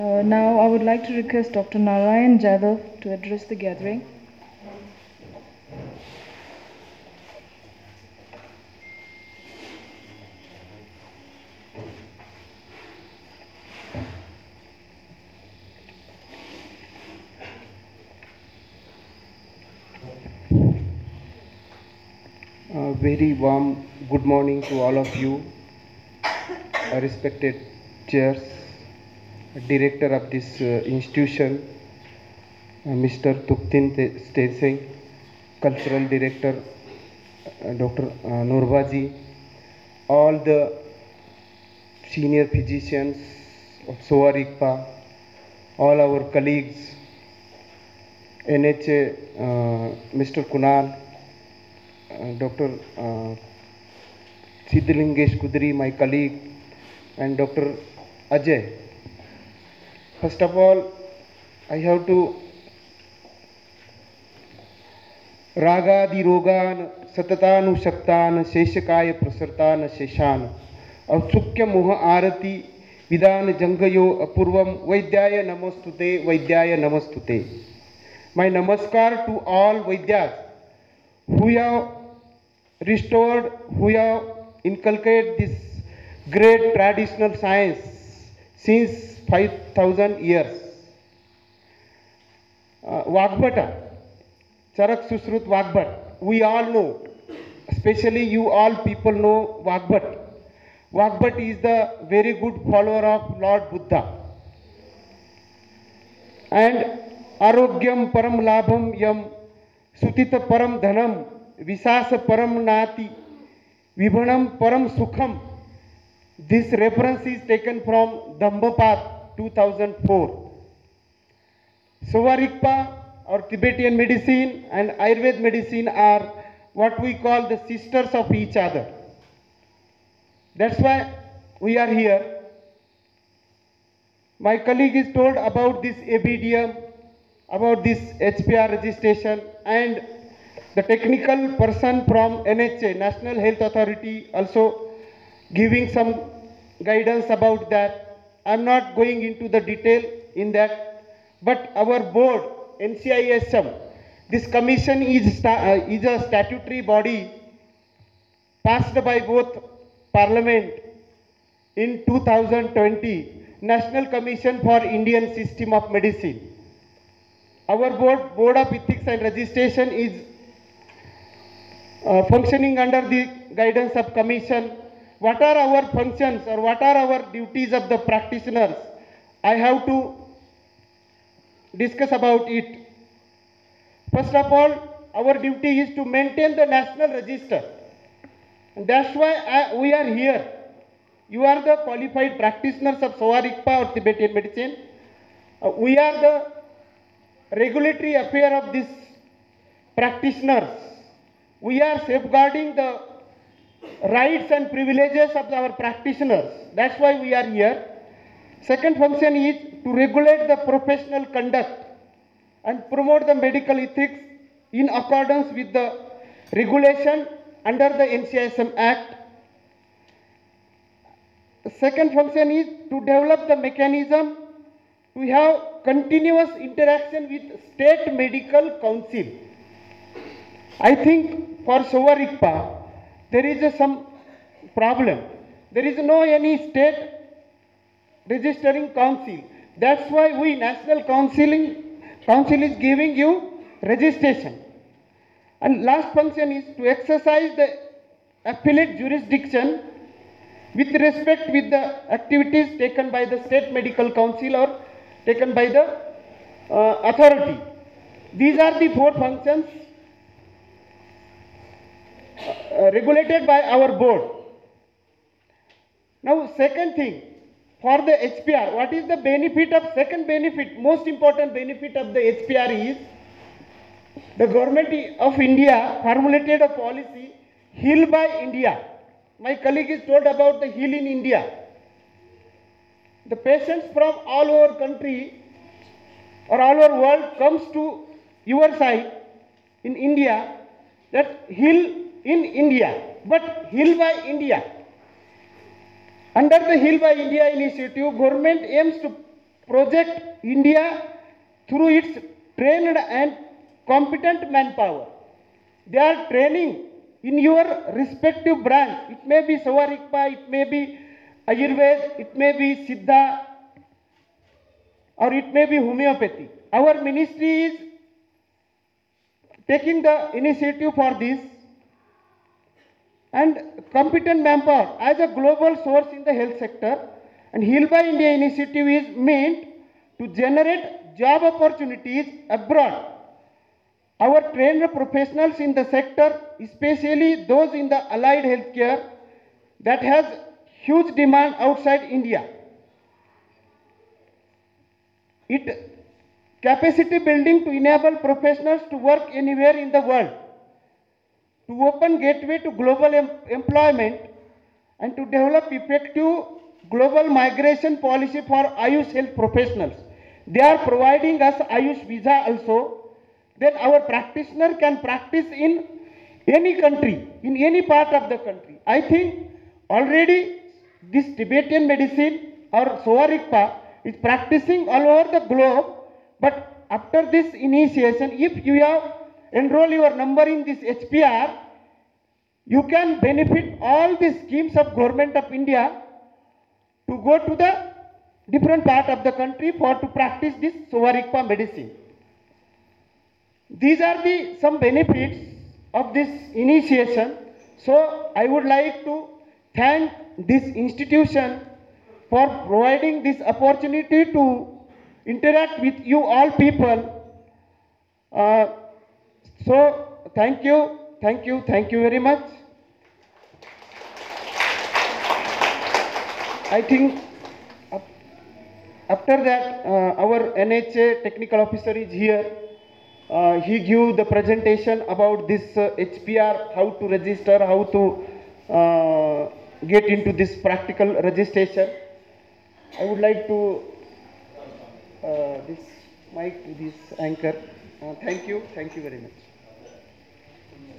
Now I would like to request Dr. Narayan Jadhav to address the gathering. Very warm good morning to all of you, respected chairs, director of this institution, Mr. Tuktin Stesing, cultural director, Dr. Nurbaji, all the senior physicians of SOA RIGPA, all our colleagues, NHA, Mr. Kunal, Dr. Siddhalingesh Kudri, my colleague, and Dr. Ajay. First of all, I have to रागादि रोगान सततानुशक्तान शेषकाय प्रसरतान शेषान औत्सुक्य मोह आरती विदान जंगयो अपूर्वम वैद्याय नमस्तुते. My namaskar to all Vaidyas who have restored, who have inculcated this great traditional science since 5,000 years. Vagbhata, Charak Susrut Vagbhat, we all know, especially you all people know Vagbhat. Vagbhat is the very good follower of Lord Buddha. And Arogyam Param Labham Yam Sutita Param Dhanam Visasa Param Nati Vibhanam Param Sukham. This reference is taken from Dhammapath 2004. SOA RIGPA or Tibetan medicine and Ayurveda medicine are what we call the sisters of each other. That's why we are here. My colleague is told about this ABDM, about this HPR registration, and the technical person from NHA, National Health Authority, also giving some guidance about that. I'm not going into the detail in that, but our board, NCISM, this commission is a statutory body passed by both Parliament in 2020, National Commission for Indian System of Medicine. Our board of Ethics and Registration is functioning under the guidance of commission. What are our functions or what are our duties of the practitioners? I have to discuss about it. First of all, our duty is to maintain the national register. And that's why we are here. You are the qualified practitioners of SOA RIGPA or Tibetan medicine. We are the regulatory affair of these practitioners. We are safeguarding the rights and privileges of our practitioners. That's why we are here. Second function is to regulate the professional conduct and promote the medical ethics in accordance with the regulation under the NCISM Act. The second function is to develop the mechanism to have continuous interaction with State Medical Council. I think for SOA RIGPA, there is some problem. There is no any state registering council. That's why we National Council is giving you registration. And last function is to exercise the appellate jurisdiction with respect with the activities taken by the State Medical Council or taken by the authority. These are the four functions regulated by our board. Now, second thing, for the HPR, what is the benefit of, second benefit, most important benefit of the HPR is, the government of India formulated a policy, Heal by India. My colleague is told about the Heal in India. The patients from all over country or all over world comes to your side in India, that Heal in India, but Heal by India. Under the Heal by India initiative, government aims to project India through its trained and competent manpower. They are training in your respective branch. It may be Savarikpa, it may be Ayurved, it may be Siddha, or it may be homeopathy. Our ministry is taking the initiative for this, and competent manpower as a global source in the health sector, and Heal by India initiative is meant to generate job opportunities abroad. Our trained professionals in the sector, especially those in the allied healthcare, that has huge demand outside India. It capacity building to enable professionals to work anywhere in the world, to open gateway to global employment, and to develop effective global migration policy for Ayush health professionals. They are providing us Ayush visa also. Then our practitioner can practice in any country, in any part of the country. I think already this Tibetan medicine or Savarikpa is practicing all over the globe, but after this initiation, if you have enroll your number in this HPR, you can benefit all the schemes of Government of India to go to the different part of the country for to practice this Savarikpa medicine. These are the some benefits of this initiation. So I would like to thank this institution for providing this opportunity to interact with you all people. So thank you, thank you, thank you very much. I think after that our NHA technical officer is here. He give the presentation about this HPR, how to register, how to get into this practical registration. I would like to this mic to this anchor. Thank you very much.